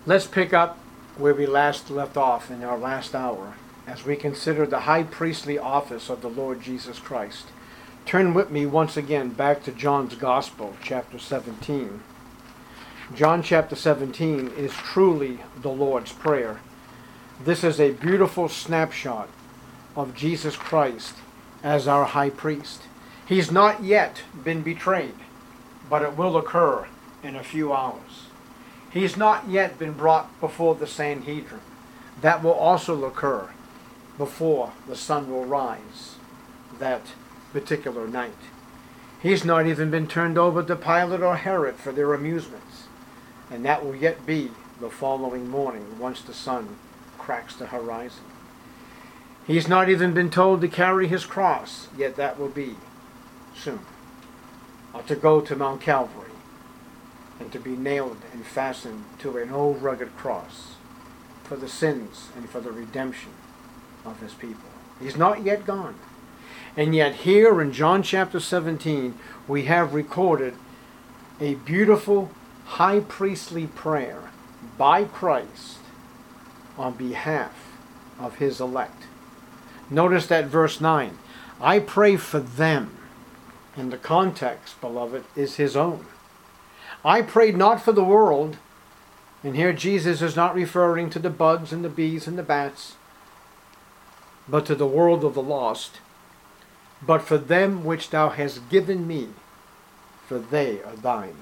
Let's pick up where we last left off in our last hour as we consider the high priestly office of the Lord Jesus Christ. Turn with me once again back to John's Gospel, chapter 17. John chapter 17 is truly the Lord's Prayer. This is a beautiful snapshot of Jesus Christ as our high priest. He's not yet been betrayed, but it will occur in a few hours. He's not yet been brought before the Sanhedrin. That will also occur before the sun will rise that particular night. He's not even been turned over to Pilate or Herod for their amusements. And that will yet be the following morning once the sun cracks the horizon. He's not even been told to carry his cross, yet that will be soon. Or to go to Mount Calvary and to be nailed and fastened to an old rugged cross for the sins and for the redemption of his people. He's not yet gone. And yet here in John chapter 17, we have recorded a beautiful high priestly prayer by Christ on behalf of his elect. Notice that verse 9. I pray for them. And the context, beloved, is his own. I prayed not for the world, and here Jesus is not referring to the bugs and the bees and the bats, but to the world of the lost, but for them which thou hast given me, for they are thine.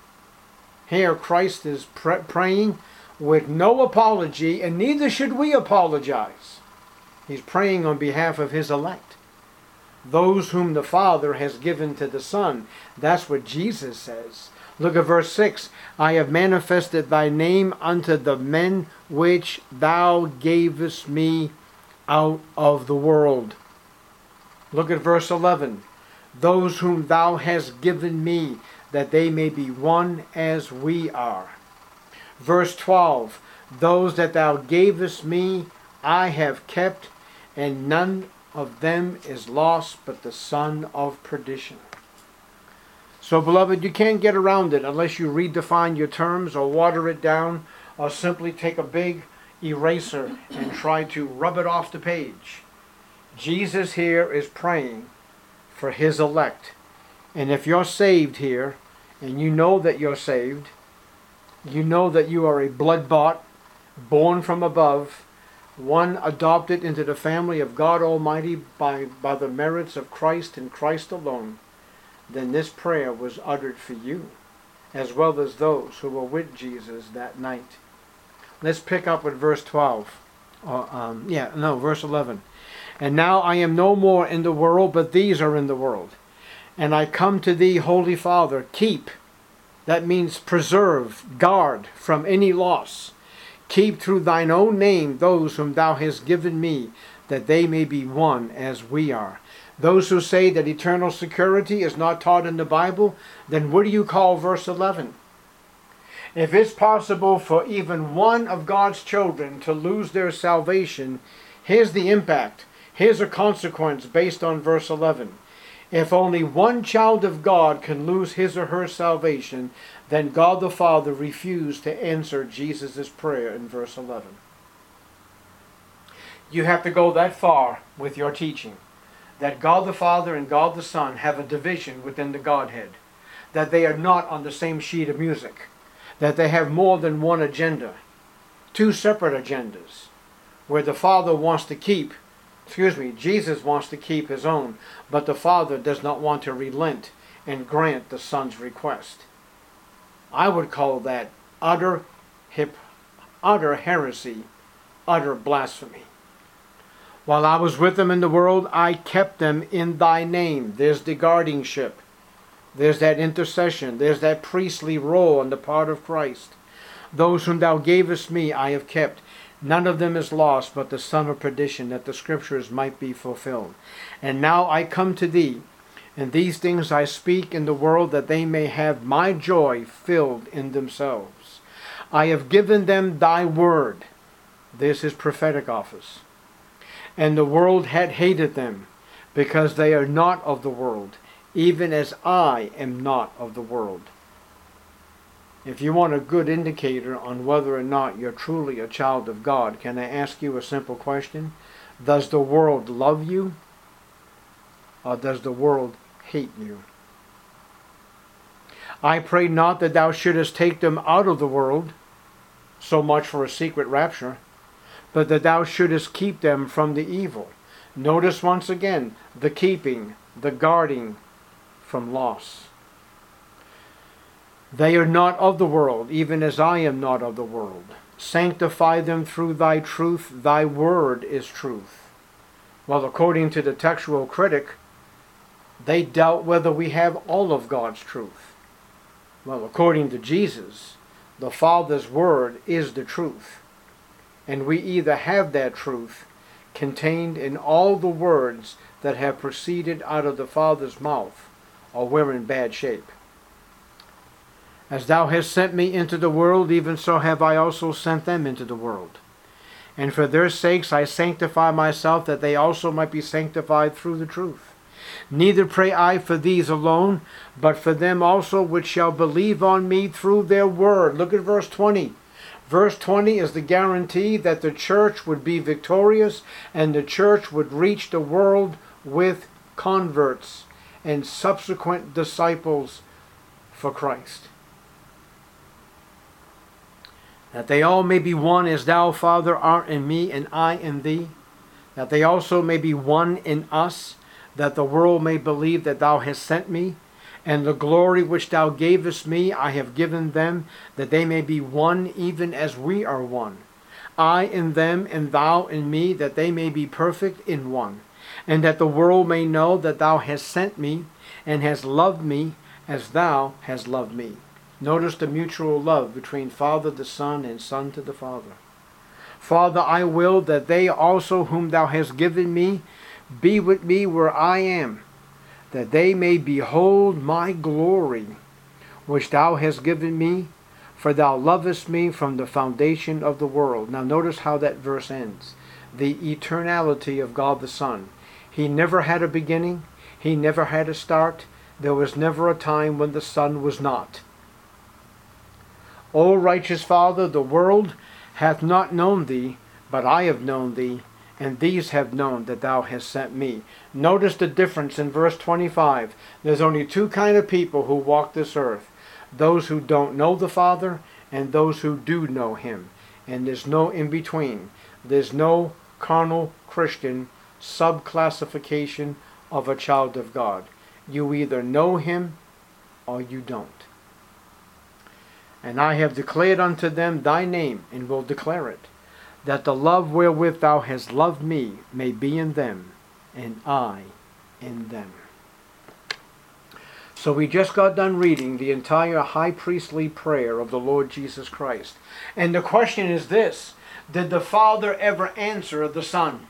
Here Christ is praying with no apology, and neither should we apologize. He's praying on behalf of his elect, those whom the Father has given to the Son. That's what Jesus says. Look at verse 6. I have manifested thy name unto the men which thou gavest me out of the world. Look at verse 11. Those whom thou hast given me, that they may be one as we are. Verse 12. Those that thou gavest me, I have kept, and none of them is lost but the son of perdition. So, beloved, you can't get around it unless you redefine your terms or water it down or simply take a big eraser and try to rub it off the page. Jesus here is praying for his elect. And if you're saved here, and you know that you're saved, you know that you are a blood-bought, born from above, one adopted into the family of God Almighty by the merits of Christ and Christ alone, then this prayer was uttered for you, as well as those who were with Jesus that night. Let's pick up with verse 12. Verse 11. And now I am no more in the world, but these are in the world. And I come to thee, Holy Father, keep. That means preserve, guard from any loss. Keep through thine own name those whom thou hast given me, that they may be one as we are. Those who say that eternal security is not taught in the Bible, then what do you call verse 11? If it's possible for even one of God's children to lose their salvation, here's the impact. Here's a consequence based on verse 11. If only one child of God can lose his or her salvation, then God the Father refused to answer Jesus' prayer in verse 11. You have to go that far with your teaching, that God the Father and God the Son have a division within the Godhead, that they are not on the same sheet of music, that they have more than one agenda, two separate agendas, where the Father wants to keep, Jesus wants to keep his own, but the Father does not want to relent and grant the Son's request. I would call that utter heresy, utter blasphemy. While I was with them in the world, I kept them in thy name. There's the guardianship. There's that intercession. There's that priestly role on the part of Christ. Those whom thou gavest me, I have kept. None of them is lost, but the son of perdition, that the scriptures might be fulfilled. And now I come to thee, and these things I speak in the world, that they may have my joy filled in themselves. I have given them thy word. This is prophetic office. And the world had hated them, because they are not of the world, even as I am not of the world. If you want a good indicator on whether or not you're truly a child of God, can I ask you a simple question? Does the world love you, or does the world hate you? I pray not that thou shouldest take them out of the world, so much for a secret rapture, but that thou shouldest keep them from the evil. Notice once again the keeping, the guarding from loss. They are not of the world, even as I am not of the world. Sanctify them through thy truth. Thy word is truth. Well, according to the textual critic, they doubt whether we have all of God's truth. Well, according to Jesus, the Father's word is the truth. And we either have that truth contained in all the words that have proceeded out of the Father's mouth, or we're in bad shape. As thou hast sent me into the world, even so have I also sent them into the world. And for their sakes I sanctify myself, that they also might be sanctified through the truth. Neither pray I for these alone, but for them also which shall believe on me through their word. Look at verse 20. Verse 20 is the guarantee that the church would be victorious and the church would reach the world with converts and subsequent disciples for Christ. That they all may be one as thou, Father, art in me and I in thee, that they also may be one in us, that the world may believe that thou hast sent me, and the glory which thou gavest me I have given them, that they may be one even as we are one. I in them and thou in me, that they may be perfect in one, and that the world may know that thou hast sent me, and hast loved me as thou hast loved me. Notice the mutual love between Father to Son and Son to the Father. Father, I will that they also whom thou hast given me be with me where I am, that they may behold my glory, which thou hast given me, for thou lovest me from the foundation of the world. Now notice how that verse ends. The eternality of God the Son. He never had a beginning. He never had a start. There was never a time when the Son was not. O righteous Father, the world hath not known thee, but I have known thee, and these have known that thou hast sent me. Notice the difference in verse 25. There's only two kind of people who walk this earth. Those who don't know the Father and those who do know him. And there's no in between. There's no carnal Christian subclassification of a child of God. You either know him or you don't. And I have declared unto them thy name, and will declare it, that the love wherewith thou hast loved me may be in them, and I in them. So we just got done reading the entire high priestly prayer of the Lord Jesus Christ. And the question is this: did the Father ever answer the Son?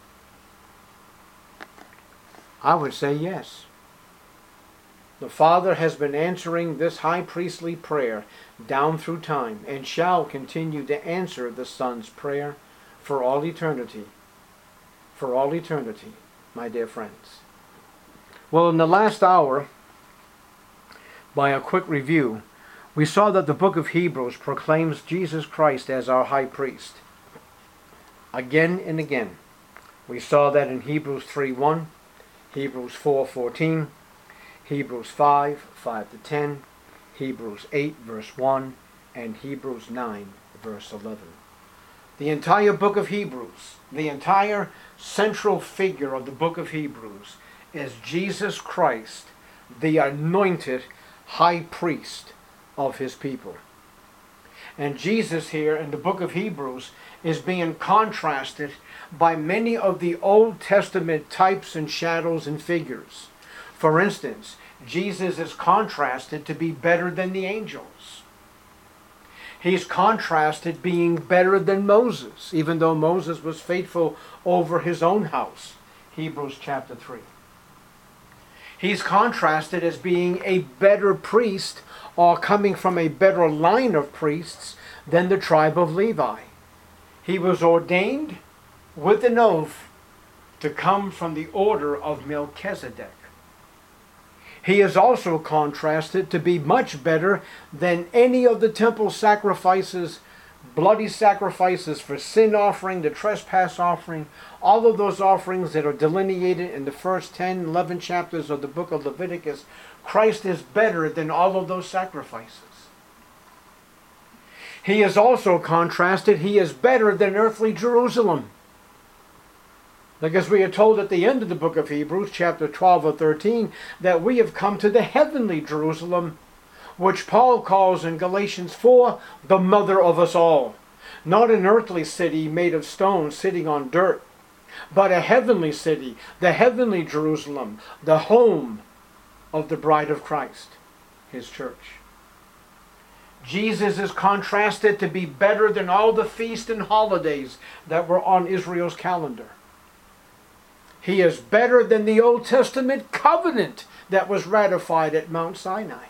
I would say yes. The Father has been answering this high priestly prayer down through time, and shall continue to answer the Son's prayer for all eternity. For all eternity, my dear friends. Well, in the last hour, by a quick review, we saw that the book of Hebrews proclaims Jesus Christ as our high priest. Again and again. We saw that in Hebrews 3:1, Hebrews 4:14, Hebrews 5:5-10, Hebrews 8 verse 1, and Hebrews 9 verse 11. The entire book of Hebrews, the entire central figure of the book of Hebrews is Jesus Christ, the anointed high priest of his people. And Jesus here in the book of Hebrews is being contrasted by many of the Old Testament types and shadows and figures. For instance, Jesus is contrasted to be better than the angels. He's contrasted being better than Moses, even though Moses was faithful over his own house. Hebrews chapter 3. He's contrasted as being a better priest, or coming from a better line of priests than the tribe of Levi. He was ordained with an oath to come from the order of Melchizedek. He is also contrasted to be much better than any of the temple sacrifices, bloody sacrifices for sin offering, the trespass offering, all of those offerings that are delineated in the first 10, 11 chapters of the book of Leviticus. Christ is better than all of those sacrifices. He is also contrasted. He is better than earthly Jerusalem. Because we are told at the end of the book of Hebrews, chapter 12 or 13, that we have come to the heavenly Jerusalem, which Paul calls in Galatians 4, the mother of us all. Not an earthly city made of stone sitting on dirt, but a heavenly city, the heavenly Jerusalem, the home of the bride of Christ, his church. Jesus is contrasted to be better than all the feasts and holidays that were on Israel's calendar. He is better than the Old Testament covenant that was ratified at Mount Sinai.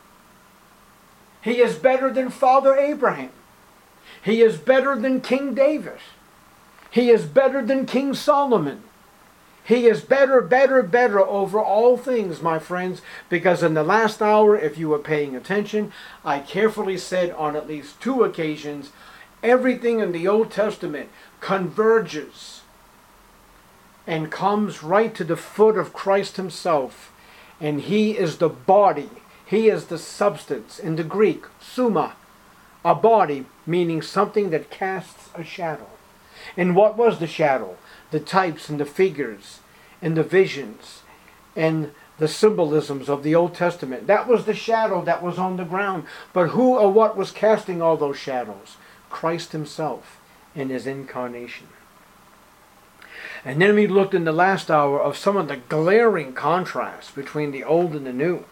He is better than Father Abraham. He is better than King David. He is better than King Solomon. He is better, better, better over all things, my friends, because in the last hour, if you were paying attention, I carefully said on at least 2 occasions, everything in the Old Testament converges and comes right to the foot of Christ himself. And he is the body. He is the substance. In the Greek, summa, a body, meaning something that casts a shadow. And what was the shadow? The types and the figures and the visions and the symbolisms of the Old Testament. That was the shadow that was on the ground. But who or what was casting all those shadows? Christ himself in his incarnation. And then we looked in the last hour of some of the glaring contrasts between the old and the new.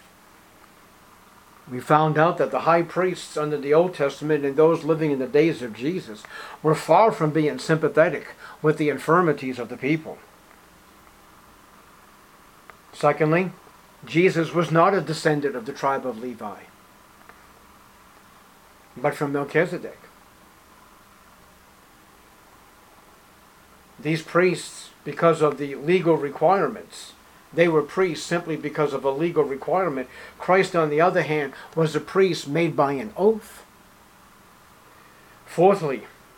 We found out that the high priests under the Old Testament and those living in the days of Jesus were far from being sympathetic with the infirmities of the people. Secondly, Jesus was not a descendant of the tribe of Levi, but from Melchizedek. These priests, because of the legal requirements, they were priests simply because of a legal requirement. Christ, on the other hand, was a priest made by an oath. Fourthly,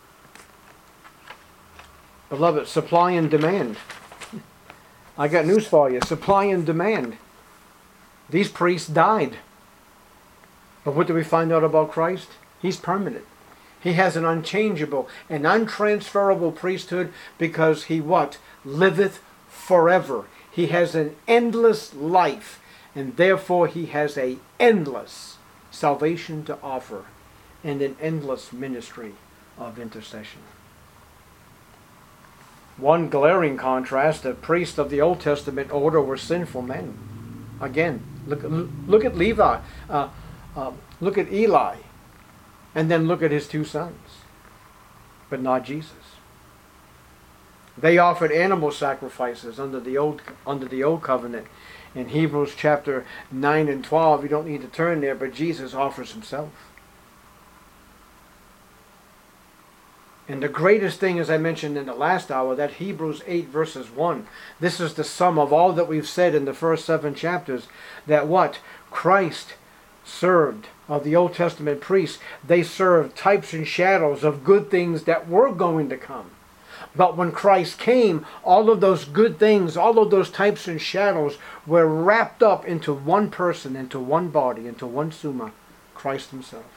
beloved, supply and demand. I got news for you. Supply and demand. These priests died. But what do we find out about Christ? He's permanent. He has an unchangeable and untransferable priesthood because he what? Liveth forever. He has an endless life, and therefore he has an endless salvation to offer and an endless ministry of intercession. One glaring contrast, the priests of the Old Testament order were sinful men. Again, look at Levi, look at Eli, and then look at his 2 sons, but not Jesus. They offered animal sacrifices under the old covenant. In Hebrews chapter 9 and 12, you don't need to turn there, but Jesus offers himself. And the greatest thing, as I mentioned in the last hour, that Hebrews 8 verses 1, this is the sum of all that we've said in the first 7 chapters, that what? Christ served, of the Old Testament priests, they served types and shadows of good things that were going to come. But when Christ came, all of those good things, all of those types and shadows were wrapped up into one person, into one body, into one summa, Christ himself.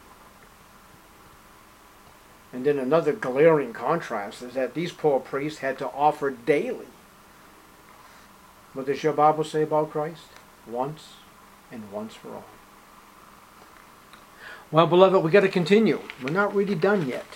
And then another glaring contrast is that these poor priests had to offer daily. What does your Bible say about Christ? Once and once for all. Well, beloved, we've got to continue. We're not really done yet.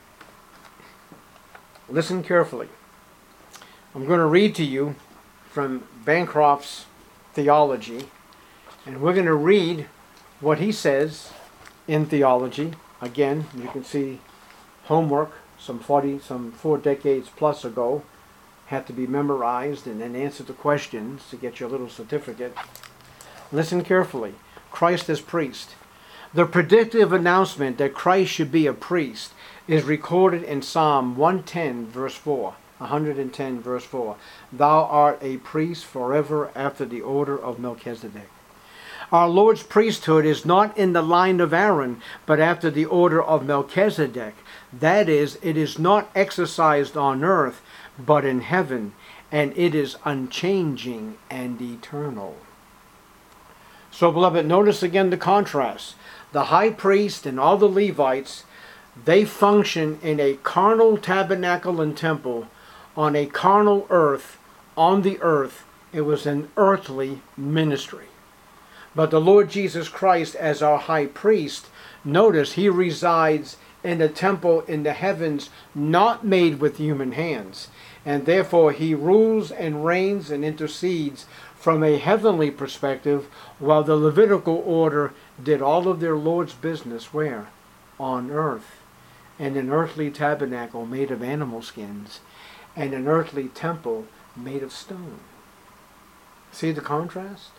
Listen carefully. I'm going to read to you from Bancroft's theology, and we're going to read what he says in theology. Again, you can see homework some 4 decades plus ago had to be memorized and then answer the questions to get your little certificate. Listen carefully. Christ as priest. The predictive announcement that Christ should be a priest is recorded in Psalm 110 verse 4. 110 verse 4. Thou art a priest forever after the order of Melchizedek. Our Lord's priesthood is not in the line of Aaron, but after the order of Melchizedek. That is, it is not exercised on earth, but in heaven, and it is unchanging and eternal. So, beloved, notice again the contrast. The high priest and all the Levites, they function in a carnal tabernacle and temple on a carnal earth, on the earth. It was an earthly ministry. But the Lord Jesus Christ, as our high priest, notice he resides in a temple in the heavens not made with human hands. And therefore he rules and reigns and intercedes from a heavenly perspective, while the Levitical order did all of their Lord's business where? On earth. And an earthly tabernacle made of animal skins, and an earthly temple made of stone. See the contrast?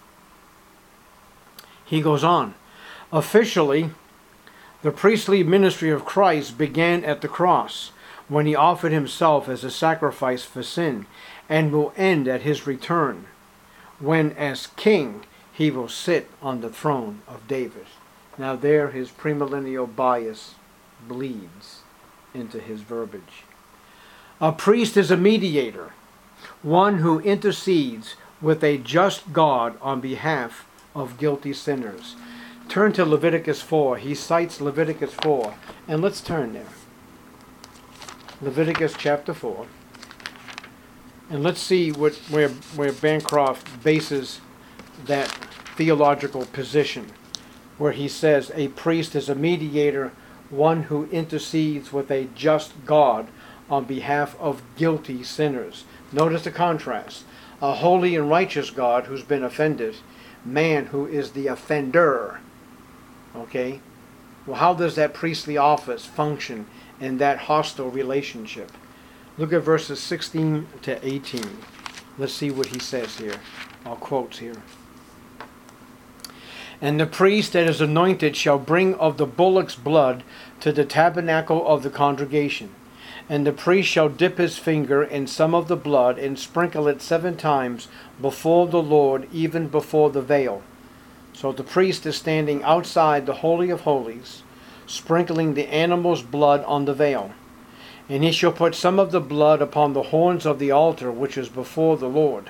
He goes on. Officially, the priestly ministry of Christ began at the cross, when he offered himself as a sacrifice for sin, and will end at his return, when as king he will sit on the throne of David. Now there his premillennial bias bleeds into his verbiage. A priest is a mediator, one who intercedes with a just God on behalf of guilty sinners. Turn to Leviticus 4. He cites Leviticus 4. And let's turn there. Leviticus chapter 4. And let's see where Bancroft bases that theological position, where he says a priest is a mediator, one who intercedes with a just God on behalf of guilty sinners. Notice the contrast. A holy and righteous God who's been offended, man who is the offender. Okay? Well, how does that priestly office function in that hostile relationship? Look at verses 16 to 18. Let's see what he says here. I'll quote here. And the priest that is anointed shall bring of the bullock's blood to the tabernacle of the congregation. And the priest shall dip his finger in some of the blood and sprinkle it 7 times before the Lord, even before the veil. So the priest is standing outside the Holy of Holies, sprinkling the animal's blood on the veil. And he shall put some of the blood upon the horns of the altar which is before the Lord.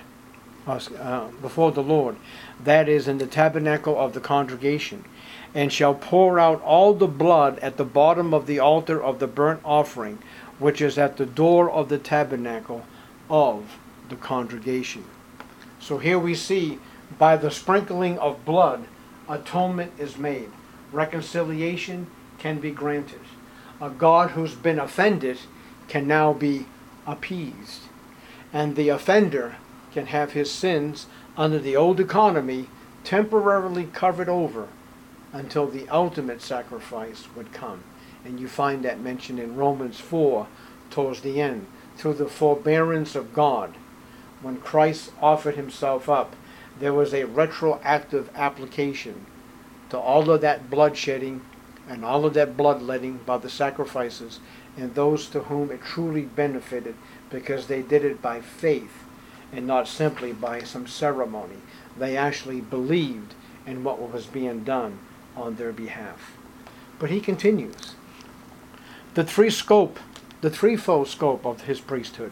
That is, in the tabernacle of the congregation. And shall pour out all the blood at the bottom of the altar of the burnt offering, which is at the door of the tabernacle of the congregation. So here we see, by the sprinkling of blood, atonement is made. Reconciliation can be granted. A God who's been offended can now be appeased. And the offender can have his sins under the old economy temporarily covered over until the ultimate sacrifice would come. And you find that mentioned in Romans 4 towards the end. Through the forbearance of God, when Christ offered himself up, there was a retroactive application to all of that bloodshedding and all of that bloodletting by the sacrifices, and those to whom it truly benefited because they did it by faith and not simply by some ceremony. They actually believed in what was being done on their behalf. But he continues. The threefold scope of his priesthood.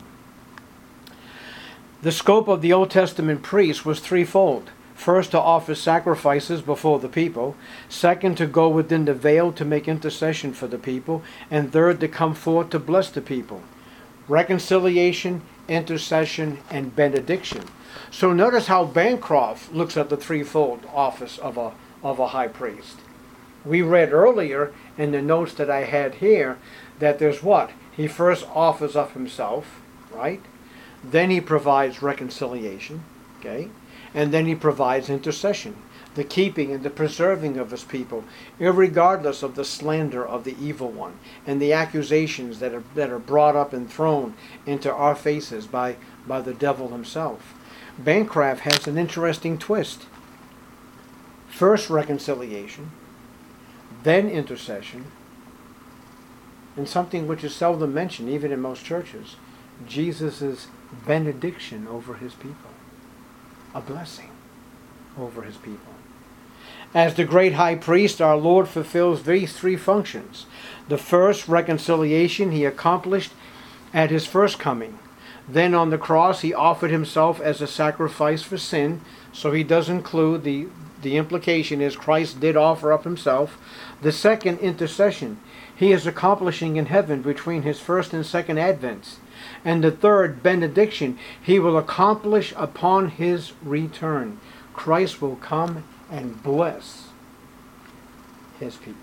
The scope of the Old Testament priest was threefold. First, to offer sacrifices before the people. Second, to go within the veil to make intercession for the people. And third, to come forth to bless the people. Reconciliation, intercession, and benediction. So notice how Bancroft looks at the threefold office of a high priest. We read earlier in the notes that I had here that there's what? He first offers up himself, right? Then he provides reconciliation, okay? And then he provides intercession, the keeping and the preserving of his people, irregardless of the slander of the evil one and the accusations that are brought up and thrown into our faces by the devil himself. Bancroft has an interesting twist. First reconciliation, then intercession, and something which is seldom mentioned even in most churches, Jesus' benediction over his people. A blessing over his people. As the great high priest, our Lord fulfills these three functions. The first, reconciliation, he accomplished at his first coming. Then on the cross, he offered himself as a sacrifice for sin. So he does include, the implication is Christ did offer up himself. The second, intercession, he is accomplishing in heaven between his first and second advents. And the third, benediction, he will accomplish upon his return. Christ will come and bless his people.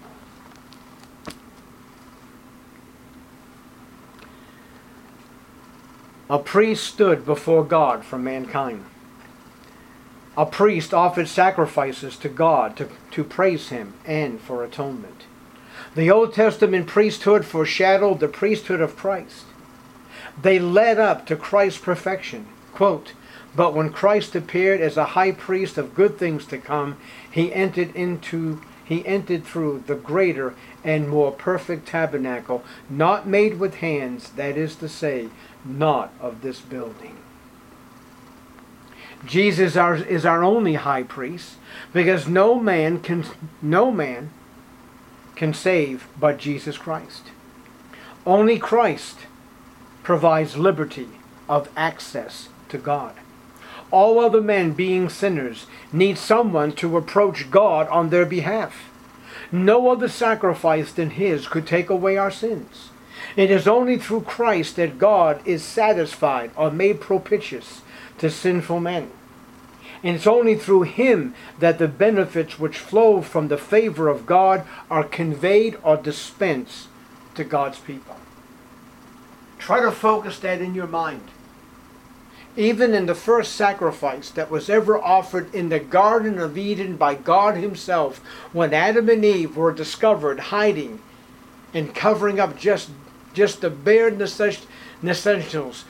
A priest stood before God for mankind. A priest offered sacrifices to God to praise him and for atonement. The Old Testament priesthood foreshadowed the priesthood of Christ. They led up to Christ's perfection. Quote, "But when Christ appeared as a high priest of good things to come, he entered through the greater and more perfect tabernacle, not made with hands, that is to say, not of this building." Jesus is our only high priest, because no man can save but Jesus Christ. Only Christ provides liberty of access to God. All other men, being sinners, need someone to approach God on their behalf. No other sacrifice than his could take away our sins. It is only through Christ that God is satisfied or made propitious to sinful men. And it's only through him that the benefits which flow from the favor of God are conveyed or dispensed to God's people. Try to focus that in your mind. Even in the first sacrifice that was ever offered in the Garden of Eden by God himself, when Adam and Eve were discovered hiding and covering up just the bare essentials,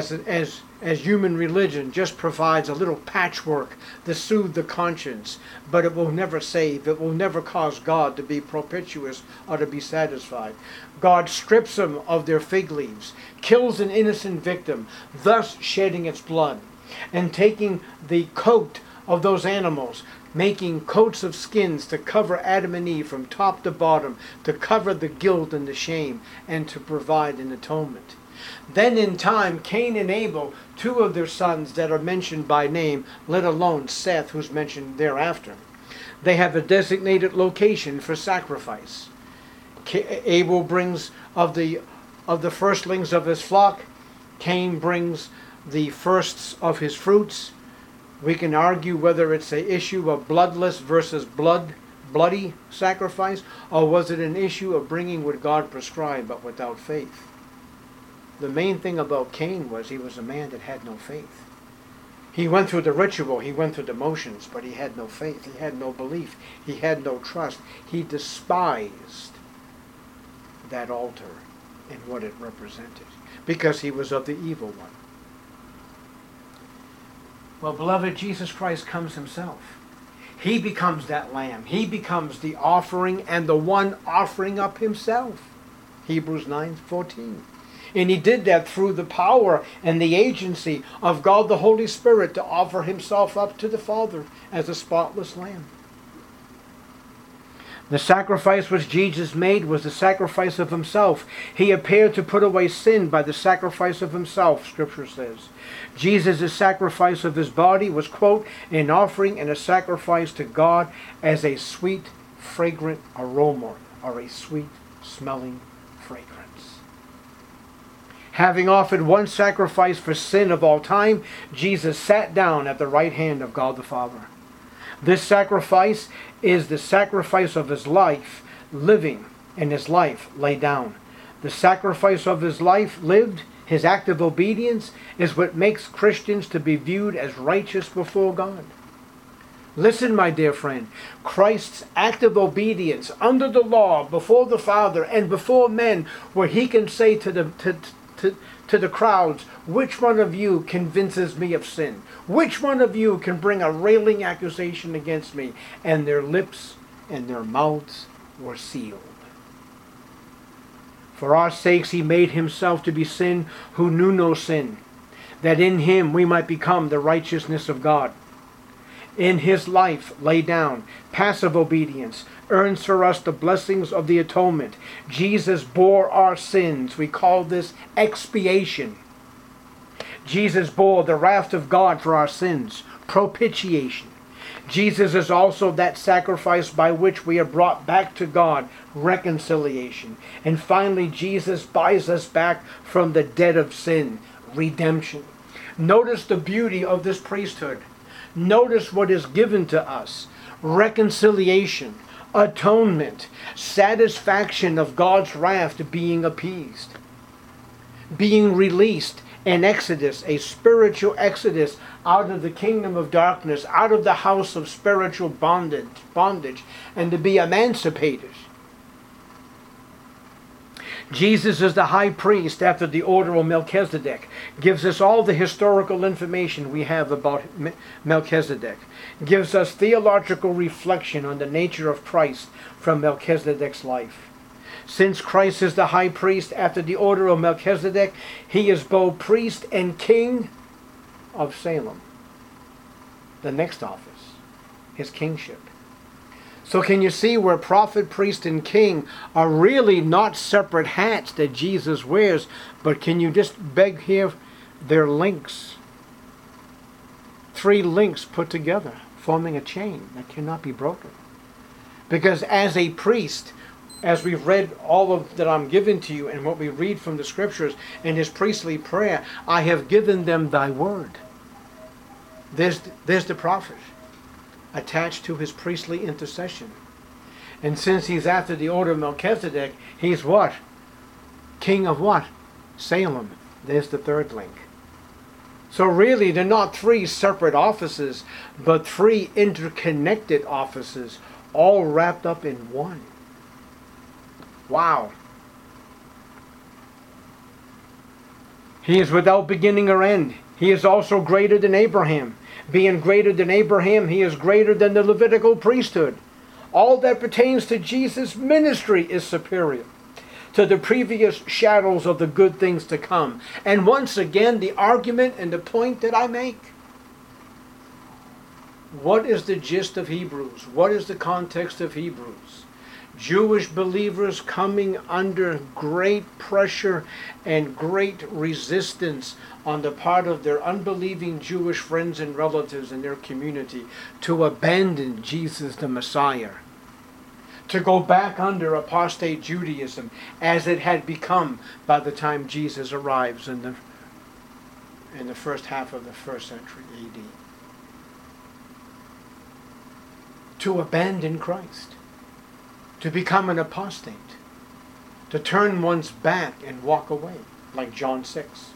as human religion just provides a little patchwork to soothe the conscience, but it will never save. It will never cause God to be propitious or to be satisfied. God strips them of their fig leaves, kills an innocent victim, thus shedding its blood, and taking the coat of those animals, making coats of skins to cover Adam and Eve from top to bottom, to cover the guilt and the shame, and to provide an atonement. Then in time, Cain and Abel, two of their sons that are mentioned by name, let alone Seth, who's mentioned thereafter, they have a designated location for sacrifice. Abel brings of the firstlings of his flock. Cain brings the firsts of his fruits. We can argue whether it's an issue of bloodless versus bloody sacrifice, or was it an issue of bringing what God prescribed but without faith. The main thing about Cain was he was a man that had no faith. He went through the ritual, he went through the motions, but he had no faith, he had no belief, he had no trust. He despised that altar and what it represented, because he was of the evil one. Well, beloved, Jesus Christ comes himself. He becomes that lamb. He becomes the offering and the one offering up himself. Hebrews 9:14. And he did that through the power and the agency of God the Holy Spirit to offer himself up to the Father as a spotless lamb. The sacrifice which Jesus made was the sacrifice of himself. He appeared to put away sin by the sacrifice of himself, Scripture says. Jesus' sacrifice of his body was, quote, an offering and a sacrifice to God as a sweet, fragrant aroma, or a sweet smelling fragrance. Having offered one sacrifice for sin of all time, Jesus sat down at the right hand of God the Father. This sacrifice is the sacrifice of his life living and his life laid down. The sacrifice of his life lived, his act of obedience, is what makes Christians to be viewed as righteous before God. Listen, my dear friend, Christ's act of obedience under the law, before the Father and before men, where he can say to the crowds, which one of you convinces me of sin? Which one of you can bring a railing accusation against me? And their lips and their mouths were sealed. For our sakes he made himself to be sin who knew no sin, that in him we might become the righteousness of God. In his life laid down, passive obedience, earns for us the blessings of the atonement. Jesus bore our sins. We call this expiation. Jesus bore the wrath of God for our sins, propitiation. Jesus is also that sacrifice by which we are brought back to God, reconciliation. And finally, Jesus buys us back from the debt of sin, redemption. Notice the beauty of this priesthood. Notice what is given to us: reconciliation, atonement, satisfaction of God's wrath being appeased, being released, an exodus, a spiritual exodus out of the kingdom of darkness, out of the house of spiritual bondage, and to be emancipated. Jesus is the high priest after the order of Melchizedek. Gives us all the historical information we have about Melchizedek. Gives us theological reflection on the nature of Christ from Melchizedek's life. Since Christ is the high priest after the order of Melchizedek, he is both priest and king of Salem. The next office, his kingship. So can you see where prophet, priest, and king are really not separate hats that Jesus wears, but can you just beg here, they're links. 3 links put together, forming a chain that cannot be broken. Because as a priest, as we've read all of that I'm given to you and what we read from the scriptures in his priestly prayer, I have given them thy word. There's the prophet attached to his priestly intercession. And since he's after the order of Melchizedek, he's what? King of what? Salem. There's the 3rd link. So really, they're not 3 separate offices, but 3 interconnected offices, all wrapped up in one. Wow. He is without beginning or end. He is also greater than Abraham. Being greater than Abraham, he is greater than the Levitical priesthood. All that pertains to Jesus' ministry is superior to the previous shadows of the good things to come. And once again, the argument and the point that I make. What is the gist of Hebrews? What is the context of Hebrews? Jewish believers coming under great pressure and great resistance on the part of their unbelieving Jewish friends and relatives in their community to abandon Jesus the Messiah, to go back under apostate Judaism as it had become by the time Jesus arrives in the first half of the 1st century A.D. To abandon Christ, to become an apostate, to turn one's back and walk away, like John 6.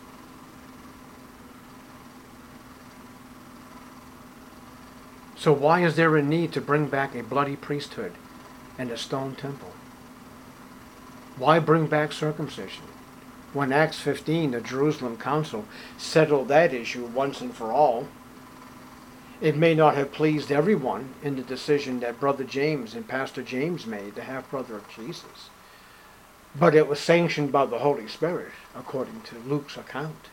So why is there a need to bring back a bloody priesthood and a stone temple? Why bring back circumcision when Acts 15, the Jerusalem Council, settled that issue once and for all? It may not have pleased everyone in the decision that Brother James and Pastor James made, the half-brother of Jesus. But it was sanctioned by the Holy Spirit, according to Luke's account.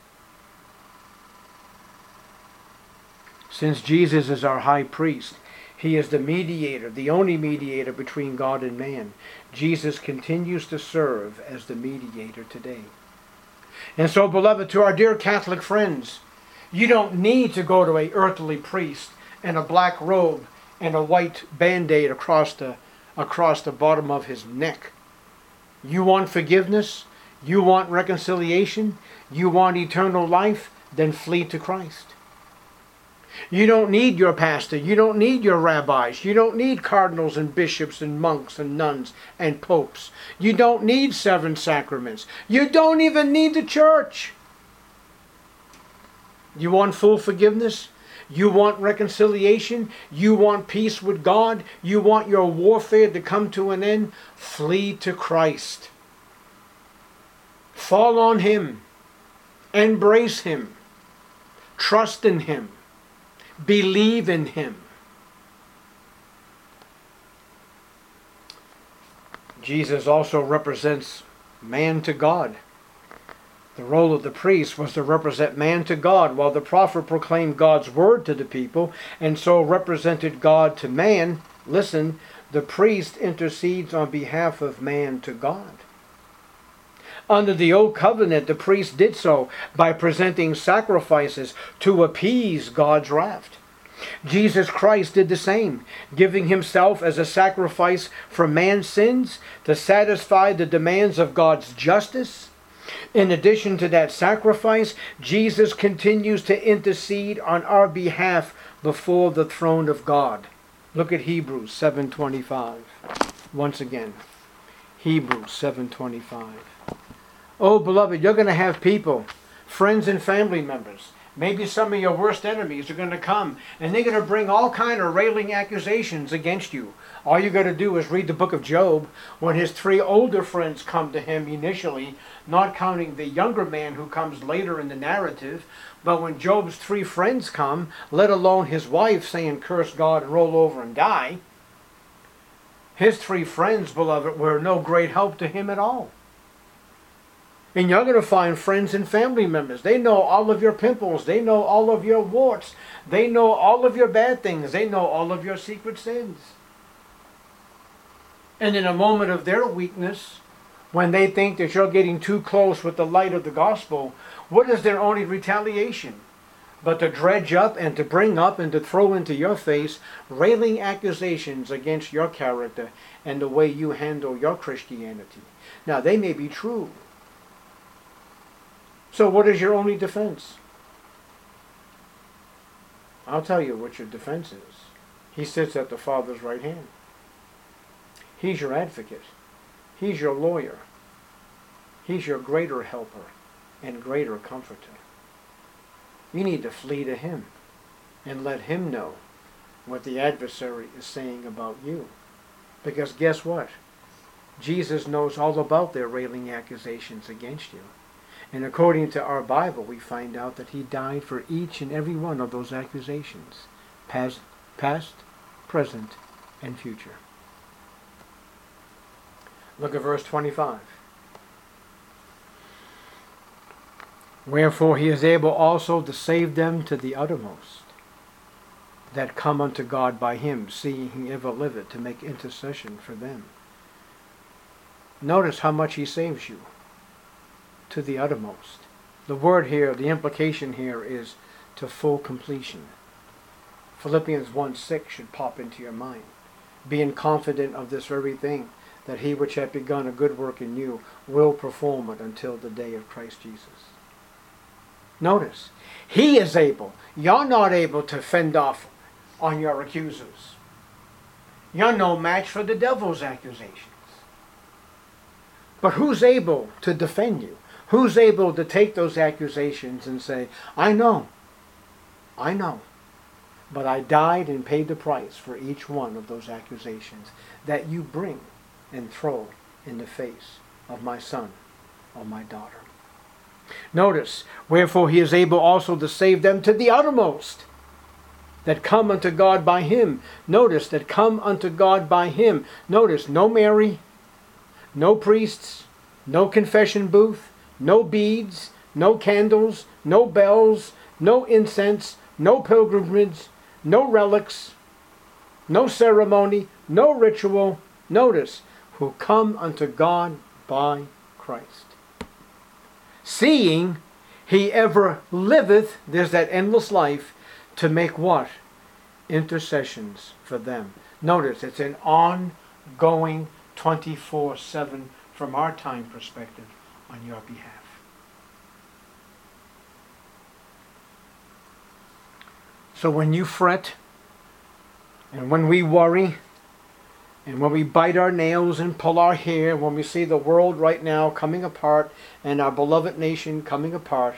Since Jesus is our high priest, he is the mediator, the only mediator between God and man. Jesus continues to serve as the mediator today. And so, beloved, to our dear Catholic friends, you don't need to go to an earthly priest in a black robe and a white band-aid across the bottom of his neck. You want forgiveness? You want reconciliation? You want eternal life? Then flee to Christ. You don't need your pastor. You don't need your rabbis. You don't need cardinals and bishops and monks and nuns and popes. You don't need 7 sacraments. You don't even need the church. You want full forgiveness? You want reconciliation? You want peace with God? You want your warfare to come to an end? Flee to Christ. Fall on him. Embrace him. Trust in him. Believe in him. Jesus also represents man to God. The role of the priest was to represent man to God, while the prophet proclaimed God's word to the people, and so represented God to man. Listen, the priest intercedes on behalf of man to God. Under the old covenant, the priest did so by presenting sacrifices to appease God's wrath. Jesus Christ did the same, giving himself as a sacrifice for man's sins to satisfy the demands of God's justice. In addition to that sacrifice, Jesus continues to intercede on our behalf before the throne of God. Look at Hebrews 7:25. Once again, Hebrews 7:25. Oh, beloved, you're going to have people, friends and family members. Maybe some of your worst enemies are going to come, and they're going to bring all kind of railing accusations against you. All you got to do is read the book of Job, when his 3 older friends come to him initially, not counting the younger man who comes later in the narrative. But when Job's 3 friends come, let alone his wife saying, curse God and roll over and die, his 3 friends, beloved, were no great help to him at all. And you're going to find friends and family members. They know all of your pimples. They know all of your warts. They know all of your bad things. They know all of your secret sins. And in a moment of their weakness, when they think that you're getting too close with the light of the gospel, what is their only retaliation? But to dredge up and to bring up and to throw into your face railing accusations against your character and the way you handle your Christianity. Now, they may be true. So what is your only defense? I'll tell you what your defense is. He sits at the Father's right hand. He's your advocate. He's your lawyer. He's your greater helper and greater comforter. You need to flee to him and let him know what the adversary is saying about you. Because guess what? Jesus knows all about their railing accusations against you. And according to our Bible, we find out that he died for each and every one of those accusations. Past, present, and future. Look at verse 25. Wherefore he is able also to save them to the uttermost, that come unto God by him, seeing he ever liveth to make intercession for them. Notice how much he saves you. To the uttermost. The word here, the implication here is to full completion. Philippians 1:6 should pop into your mind. Being confident of this very thing, that he which hath begun a good work in you will perform it until the day of Christ Jesus. Notice, he is able. You're not able to fend off on your accusers. You're no match for the devil's accusations. But who's able to defend you? Who's able to take those accusations and say, I know, but I died and paid the price for each one of those accusations that you bring and throw in the face of my son or my daughter. Notice, wherefore he is able also to save them to the uttermost, that come unto God by him. Notice, that come unto God by him. Notice, no Mary, no priests, no confession booth, no beads, no candles, no bells, no incense, no pilgrimage, no relics, no ceremony, no ritual. Notice, who come unto God by Christ. Seeing he ever liveth, there's that endless life, to make what? Intercessions for them. Notice, it's an ongoing 24/7 from our time perspective on your behalf. So when you fret, and when we worry, and when we bite our nails and pull our hair, when we see the world right now coming apart and our beloved nation coming apart,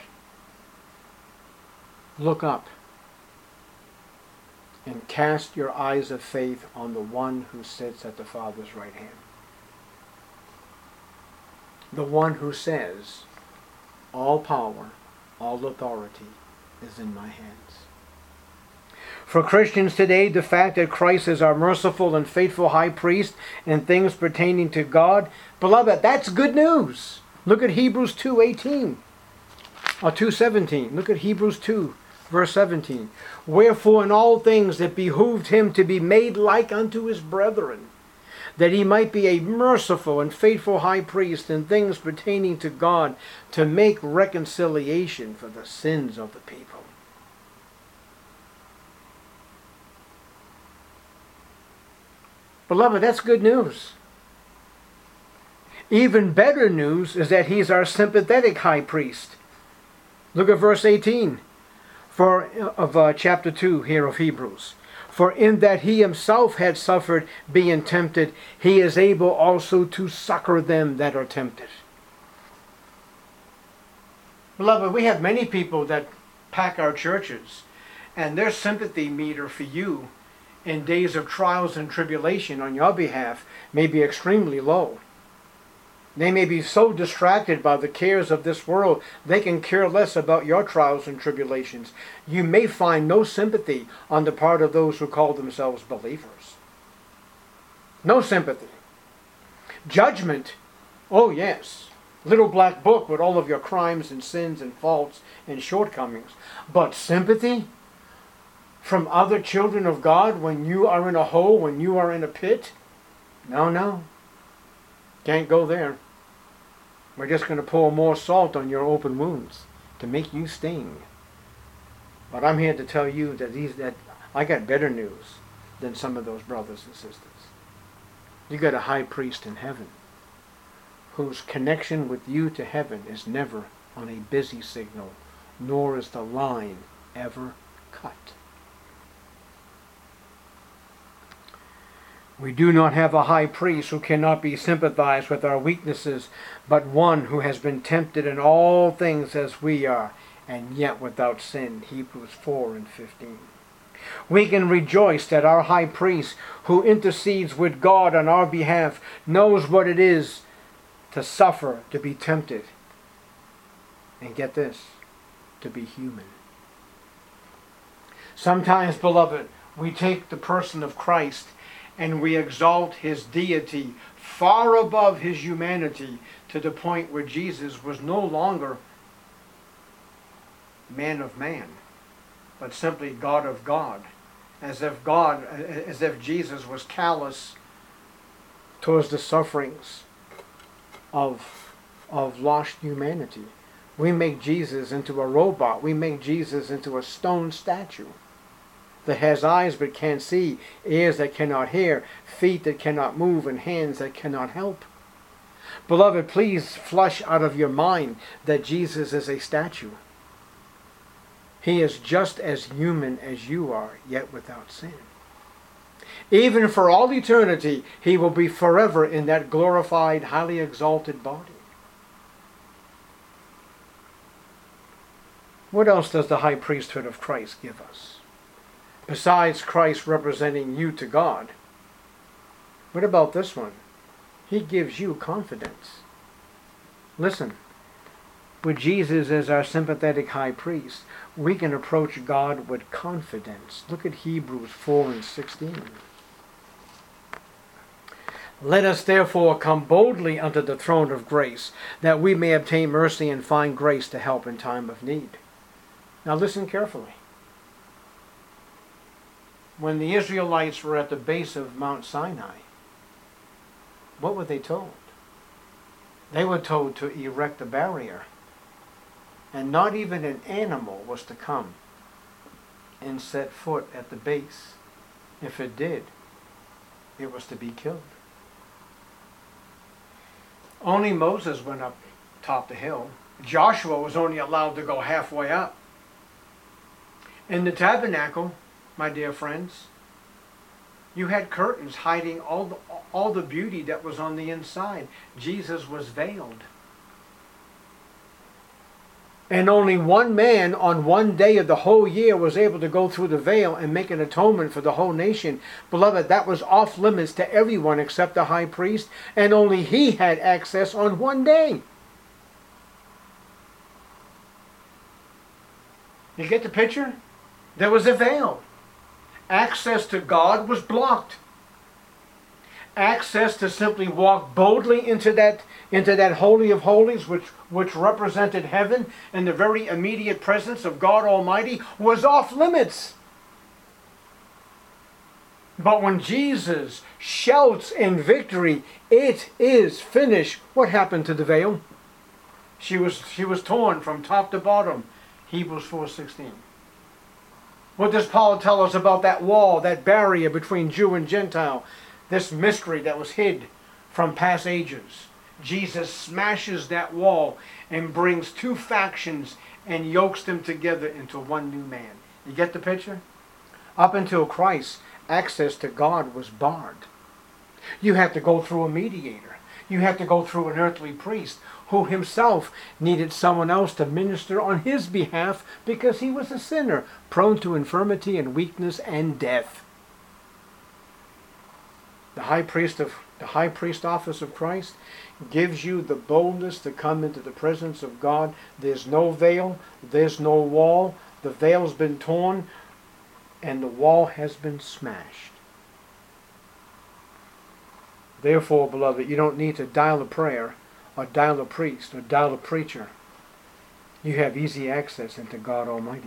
look up and cast your eyes of faith on the one who sits at the Father's right hand. The one who says, all power, all authority is in my hands. For Christians today, the fact that Christ is our merciful and faithful high priest in things pertaining to God, beloved, that's good news. Look at Hebrews 2:18 or 2:17. Look at Hebrews 2, verse 17. Wherefore in all things it behooved him to be made like unto his brethren, that he might be a merciful and faithful high priest in things pertaining to God, to make reconciliation for the sins of the people. Beloved, that's good news. Even better news is that he's our sympathetic high priest. Look at verse 18 of chapter 2 here of Hebrews. For in that he himself had suffered being tempted, he is able also to succor them that are tempted. Beloved, we have many people that pack our churches, and their sympathy meter for you in days of trials and tribulation on your behalf may be extremely low. They may be so distracted by the cares of this world, they can care less about your trials and tribulations. You may find no sympathy on the part of those who call themselves believers. No sympathy. Judgment, oh yes. Little black book with all of your crimes and sins and faults and shortcomings. But sympathy from other children of God when you are in a hole, when you are in a pit? No. Can't go there. We're just going to pour more salt on your open wounds to make you sting. But I'm here to tell you that I got better news than some of those brothers and sisters. You got a high priest in heaven whose connection with you to heaven is never on a busy signal, nor is the line ever cut. We do not have a high priest who cannot be sympathized with our weaknesses, but one who has been tempted in all things as we are, and yet without sin. Hebrews 4:15. We can rejoice that our high priest, who intercedes with God on our behalf, knows what it is to suffer, to be tempted. And get this, to be human. Sometimes, beloved, we take the person of Christ and we exalt his deity far above his humanity to the point where Jesus was no longer man of man, but simply God of God. As if Jesus was callous towards the sufferings of lost humanity. We make Jesus into a robot. We make Jesus into a stone statue that has eyes but can't see, ears that cannot hear, feet that cannot move, and hands that cannot help. Beloved, please flush out of your mind that Jesus is a statue. He is just as human as you are, yet without sin. Even for all eternity, he will be forever in that glorified, highly exalted body. What else does the high priesthood of Christ give us? Besides Christ representing you to God, what about this one? He gives you confidence. Listen, with Jesus as our sympathetic high priest, we can approach God with confidence. Look at Hebrews 4:16. Let us therefore come boldly unto the throne of grace, that we may obtain mercy and find grace to help in time of need. Now listen carefully. When the Israelites were at the base of Mount Sinai, what were they told? They were told to erect a barrier, and not even an animal was to come and set foot at the base. If it did, it was to be killed. Only Moses went up top the hill. Joshua was only allowed to go halfway up. In the tabernacle, my dear friends, you had curtains hiding all the beauty that was on the inside. Jesus was veiled. And only one man on one day of the whole year was able to go through the veil and make an atonement for the whole nation. Beloved, that was off limits to everyone except the high priest, and only he had access on one day. You get the picture? There was a veil. Access to God was blocked. Access to simply walk boldly into that Holy of Holies, which represented heaven and the very immediate presence of God Almighty, was off limits. But when Jesus shouts in victory, "It is finished," what happened to the veil? She was torn from top to bottom. Hebrews 4:16. What does Paul tell us about that wall, that barrier between Jew and Gentile? This mystery that was hid from past ages. Jesus smashes that wall and brings two factions and yokes them together into one new man. You get the picture? Up until Christ, access to God was barred. You had to go through a mediator. You had to go through an earthly priest who himself needed someone else to minister on his behalf because he was a sinner, prone to infirmity and weakness and death. The high priest office of Christ gives you the boldness to come into the presence of God. There's no veil, there's no wall. The veil's been torn and the wall has been smashed. Therefore, beloved, you don't need to dial a prayer or dial a priest or dial a preacher. You have easy access into God Almighty.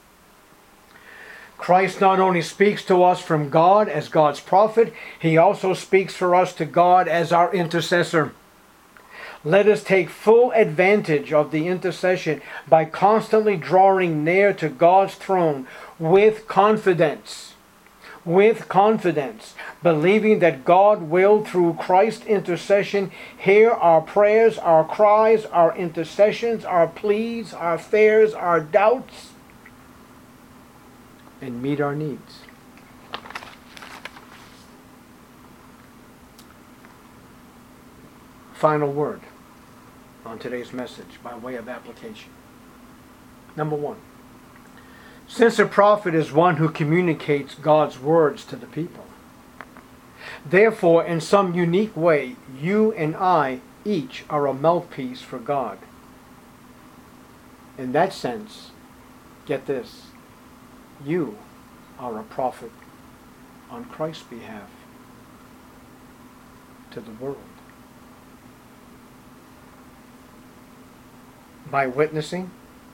Christ not only speaks to us from God as God's prophet, he also speaks for us to God as our intercessor. Let us take full advantage of the intercession by constantly drawing near to God's throne with confidence, believing that God will, through Christ's intercession, hear our prayers, our cries, our intercessions, our pleas, our fears, our doubts, and meet our needs. Final word on today's message by way of application. Number one, since a prophet is one who communicates God's words to the people, therefore, in some unique way, you and I each are a mouthpiece for God. In that sense, get this, you are a prophet on Christ's behalf to the world. By witnessing,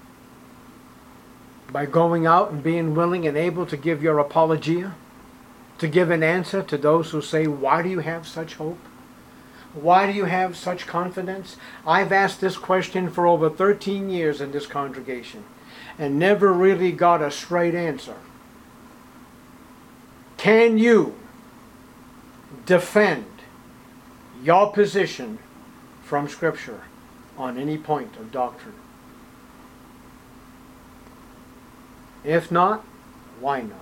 by going out and being willing and able to give your apologia, to give an answer to those who say, why do you have such hope? Why do you have such confidence? I've asked this question for over 13 years in this congregation and never really got a straight answer. Can you defend your position from Scripture on any point of doctrine? If not, why not?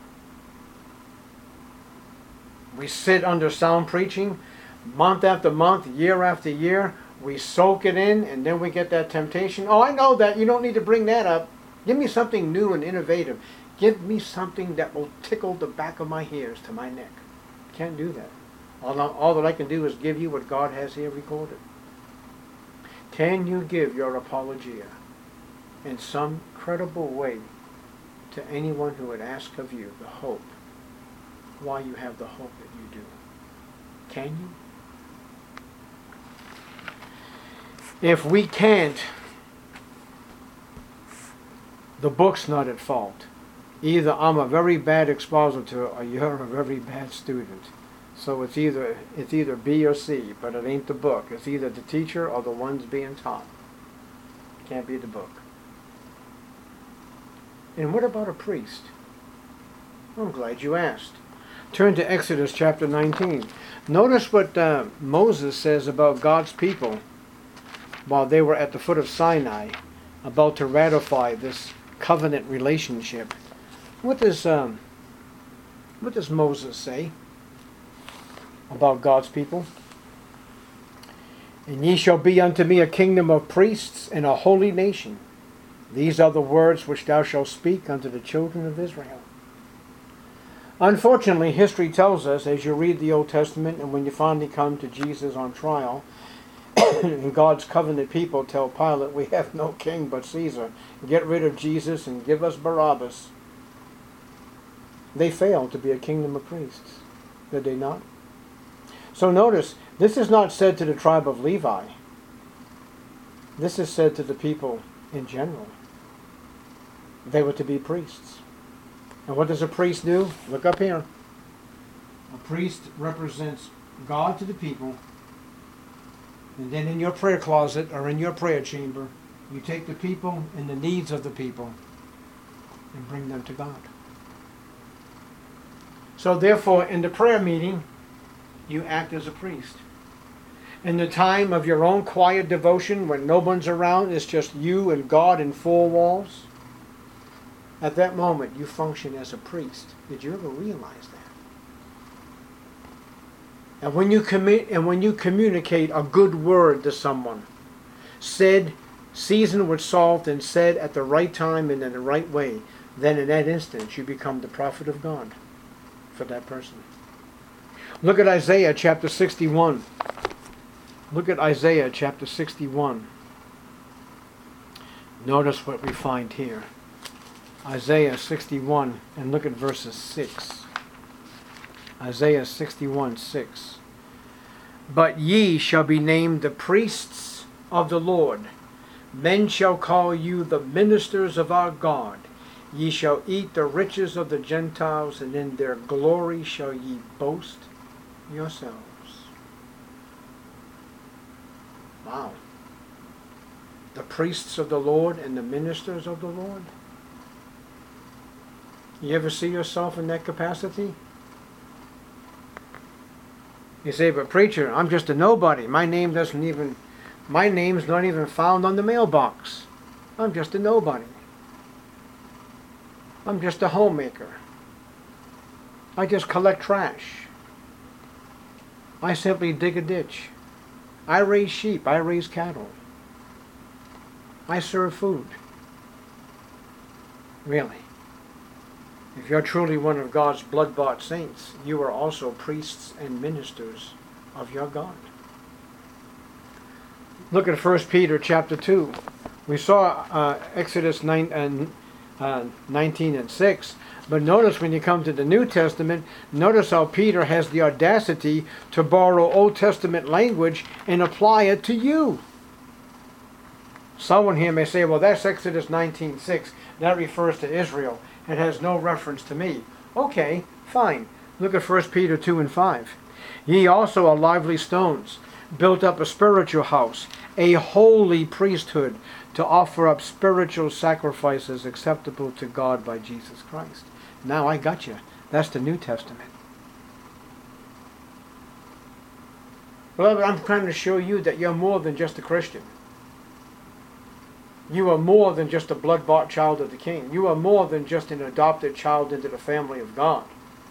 We sit under sound preaching month after month, year after year. We soak it in, and then we get that temptation. Oh, I know that. You don't need to bring that up. Give me something new and innovative. Give me something that will tickle the back of my hairs to my neck. Can't do that. All that I can do is give you what God has here recorded. Can you give your apologia in some credible way to anyone who would ask of you the hope, why you have the hope that you do? Can you? If we can't, the book's not at fault. Either I'm a very bad expositor or you're a very bad student. So it's either B or C, but it ain't the book. It's either the teacher or the ones being taught. It can't be the book. And what about a priest? I'm glad you asked. Turn to Exodus chapter 19. Notice what Moses says about God's people while they were at the foot of Sinai, about to ratify this covenant relationship. What does Moses say about God's people? And ye shall be unto me a kingdom of priests and a holy nation. These are the words which thou shalt speak unto the children of Israel. Unfortunately, history tells us, as you read the Old Testament and when you finally come to Jesus on trial, and God's covenant people tell Pilate, we have no king but Caesar. Get rid of Jesus and give us Barabbas. They failed to be a kingdom of priests, did they not? So notice, this is not said to the tribe of Levi. This is said to the people in general. They were to be priests. And what does a priest do? Look up here. A priest represents God to the people. And then in your prayer closet or in your prayer chamber, you take the people and the needs of the people and bring them to God. So therefore, in the prayer meeting, you act as a priest. In the time of your own quiet devotion, when no one's around, it's just you and God in four walls, at that moment you function as a priest. Did you ever realize that? And when you communicate a good word to someone, said, seasoned with salt and said at the right time and in the right way, then in that instant you become the prophet of God for that person. Look at Isaiah chapter 61. Look at Isaiah chapter 61. Notice what we find here. Isaiah 61, and look at verses 6. Isaiah 61, 6. But ye shall be named the priests of the Lord. Men shall call you the ministers of our God. Ye shall eat the riches of the Gentiles, and in their glory shall ye boast yourselves. Wow. The priests of the Lord and the ministers of the Lord. You ever see yourself in that capacity? You say, but preacher, I'm just a nobody. My name's not even found on the mailbox. I'm just a nobody. I'm just a homemaker. I just collect trash. I simply dig a ditch. I raise sheep. I raise cattle. I serve food. Really. If you're truly one of God's blood-bought saints, you are also priests and ministers of your God. Look at 1 Peter chapter 2. We saw Exodus 19 and 6. But notice when you come to the New Testament, notice how Peter has the audacity to borrow Old Testament language and apply it to you. Someone here may say, well, that's Exodus 19:6. That refers to Israel. It has no reference to me. Okay, fine. Look at 1 Peter 2 and 5. Ye also are lively stones, built up a spiritual house, a holy priesthood, to offer up spiritual sacrifices acceptable to God by Jesus Christ. Now I got you. That's the New Testament. Beloved, I'm trying to show you that you're more than just a Christian. You are more than just a blood-bought child of the King. You are more than just an adopted child into the family of God.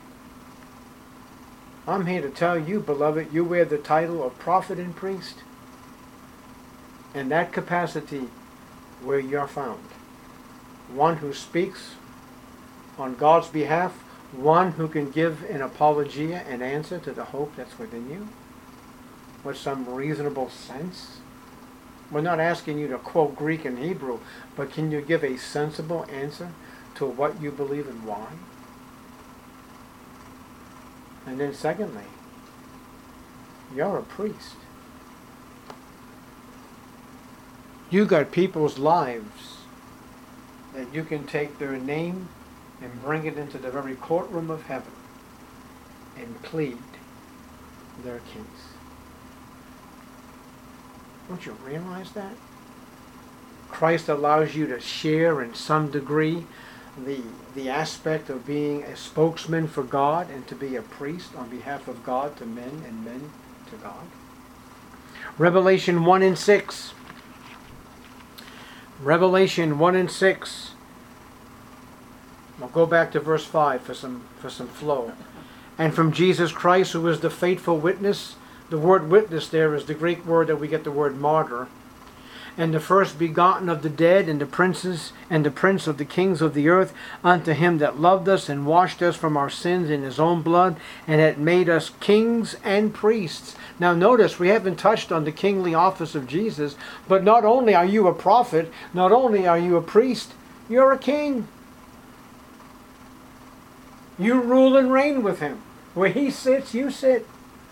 I'm here to tell you, beloved, you wear the title of prophet and priest. In that capacity where you're found. One who speaks on God's behalf. One who can give an apologia and answer to the hope that's within you. With some reasonable sense. We're not asking you to quote Greek and Hebrew, but can you give a sensible answer to what you believe and why? And then secondly, you're a priest. You got people's lives that you can take their name and bring it into the very courtroom of heaven and plead their case. Don't you realize that? Christ allows you to share in some degree the aspect of being a spokesman for God and to be a priest on behalf of God to men and men to God. Revelation 1 and 6. Revelation 1 and 6. I'll go back to verse 5 for some flow. And from Jesus Christ, who is the faithful witness. The word witness there is the Greek word that we get the word martyr. And the first begotten of the dead, and the princes, and the prince of the kings of the earth, unto him that loved us, and washed us from our sins in his own blood, and had made us kings and priests. Now notice, we haven't touched on the kingly office of Jesus, but not only are you a prophet, not only are you a priest, you're a king. You rule and reign with him. Where he sits, you sit.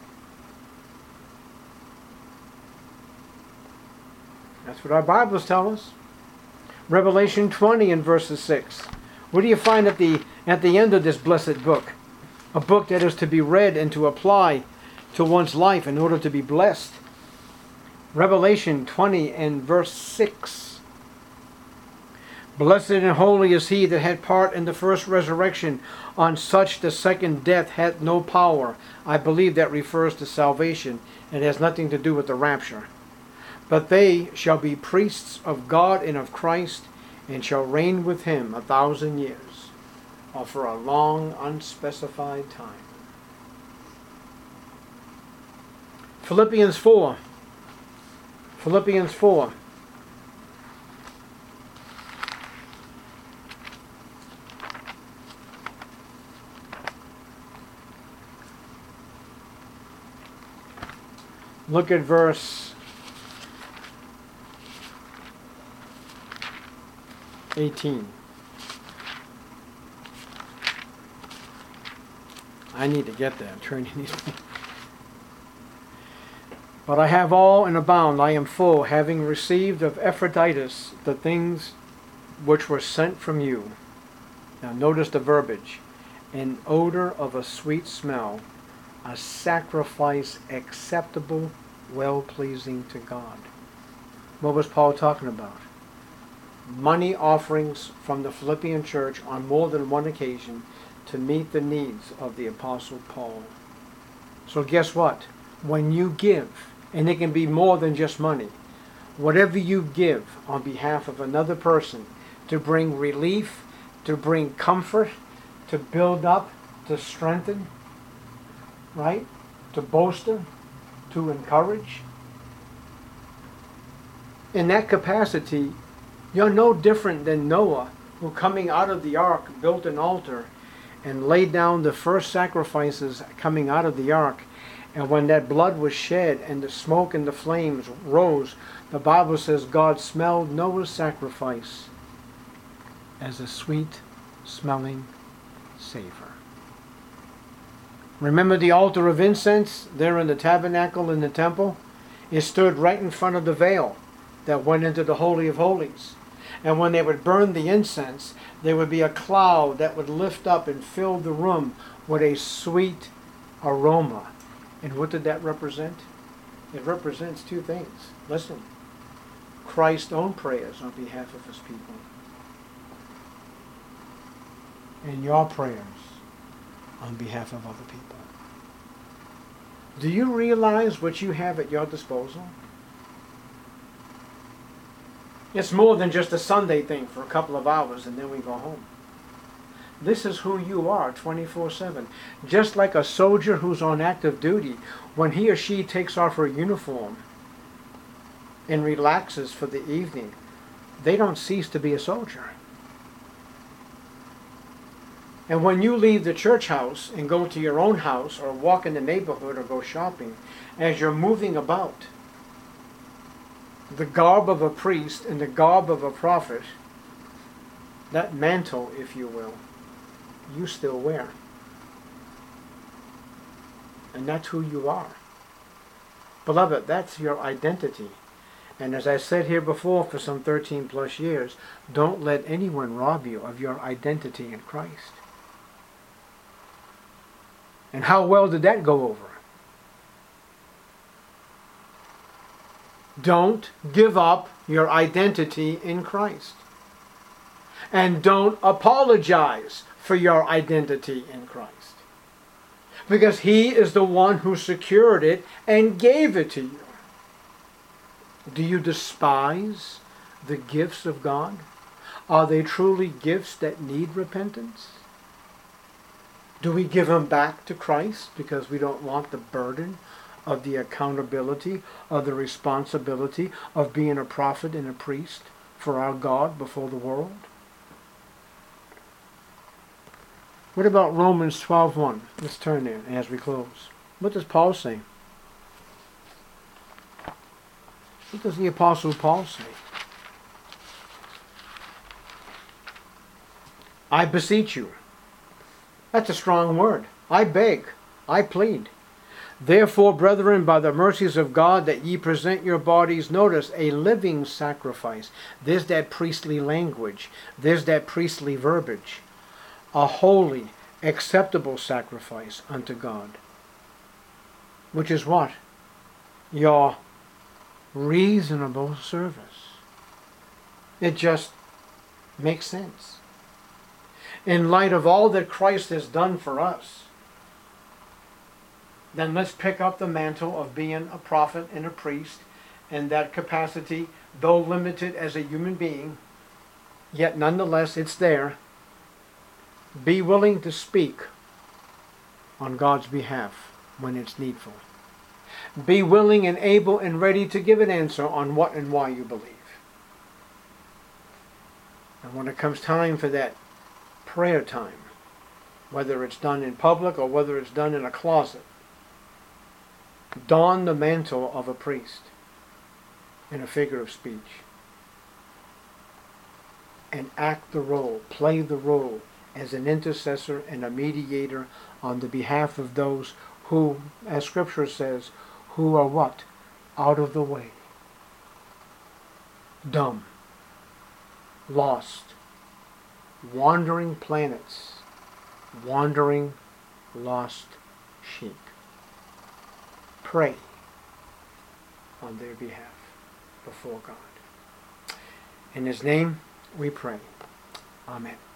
That's what our Bibles tell us. Revelation 20 and verses 6. What do you find at the end of this blessed book? A book that is to be read and to apply to one's life in order to be blessed. Revelation 20 and verse 6. Blessed and holy is he that had part in the first resurrection. On such the second death hath no power. I believe that refers to salvation. It has nothing to do with the rapture. But they shall be priests of God and of Christ, and shall reign with him 1,000 years, or for a long unspecified time. Philippians 4. Philippians 4. Look at verse 18. I need to get that. I'm turning these. But I have all and abound. I am full, having received of Epaphroditus the things which were sent from you. Now notice the verbiage. An odor of a sweet smell, a sacrifice acceptable, well-pleasing to God. What was Paul talking about? Money offerings from the Philippian church on more than one occasion to meet the needs of the Apostle Paul. So guess what? When you give, and it can be more than just money, whatever you give on behalf of another person to bring relief, to bring comfort, to build up, to strengthen, right? To bolster, to encourage. In that capacity, you're no different than Noah, who coming out of the ark built an altar and laid down the first sacrifices coming out of the ark. And when that blood was shed and the smoke and the flames rose, the Bible says God smelled Noah's sacrifice as a sweet smelling savor. Remember the altar of incense there in the tabernacle in the temple? It stood right in front of the veil that went into the Holy of Holies. And when they would burn the incense, there would be a cloud that would lift up and fill the room with a sweet aroma. And what did that represent? It represents two things. Listen, Christ's own prayers on behalf of his people, and your prayers on behalf of other people. Do you realize what you have at your disposal? It's more than just a Sunday thing for a couple of hours and then we go home. This is who you are 24/7. Just like a soldier who's on active duty, when he or she takes off her uniform and relaxes for the evening, they don't cease to be a soldier. And when you leave the church house and go to your own house or walk in the neighborhood or go shopping, as you're moving about, the garb of a priest and the garb of a prophet, that mantle, if you will, you still wear. And that's who you are. Beloved, that's your identity. And as I said here before for some 13 plus years, don't let anyone rob you of your identity in Christ. And how well did that go over? Don't give up your identity in Christ. And don't apologize for your identity in Christ. Because he is the one who secured it and gave it to you. Do you despise the gifts of God? Are they truly gifts that need repentance? Do we give them back to Christ because we don't want the burden of the accountability, of the responsibility of being a prophet and a priest for our God before the world? What about Romans 12:1? Let's turn there as we close. What does Paul say? What does the Apostle Paul say? I beseech you, That's a strong word. I beg, I plead. Therefore, brethren, by the mercies of God, that ye present your bodies, notice, a living sacrifice. There's that priestly language. There's that priestly verbiage. A holy, acceptable sacrifice unto God. Which is what? Your reasonable service. It just makes sense. In light of all that Christ has done for us, then let's pick up the mantle of being a prophet and a priest, and that capacity, though limited as a human being, yet nonetheless it's there. Be willing to speak on God's behalf when it's needful. Be willing and able and ready to give an answer on what and why you believe. And when it comes time for that prayer time, whether it's done in public or whether it's done in a closet, don the mantle of a priest in a figure of speech and act the role, play the role as an intercessor and a mediator on the behalf of those who, as Scripture says, who are what? Out of the way. Dumb. Lost. Wandering planets. Wandering lost sheep. Pray on their behalf before God. In His name we pray. Amen.